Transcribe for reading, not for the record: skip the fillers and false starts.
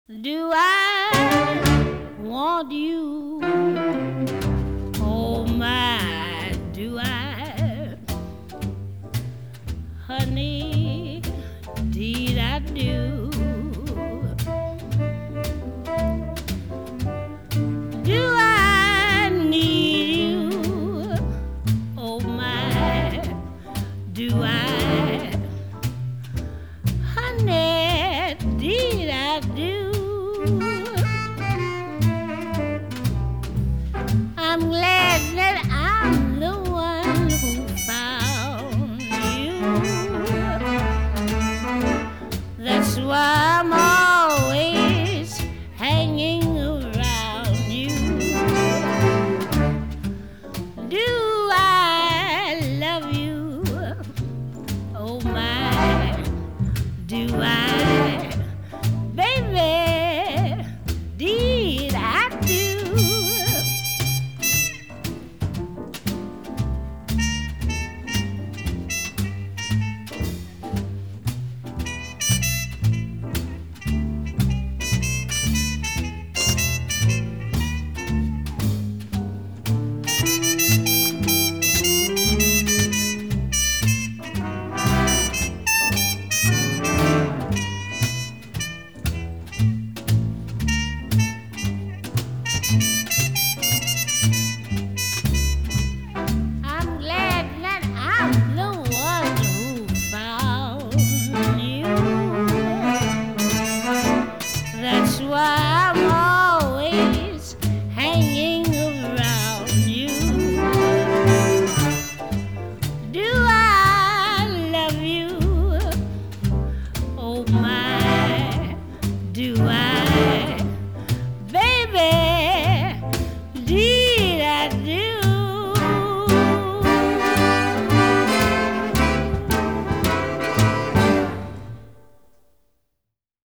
Do I want you? Oh my, do I? Honey, deed I do. Do I need you? Oh my, do I? Honey, deed I do. I'm glad that I'm the one who found you. That's why I'm always hanging around you. Do I love you? Oh my, do I? Baby, deed I do. I'm glad that I'm the one who found you. That's why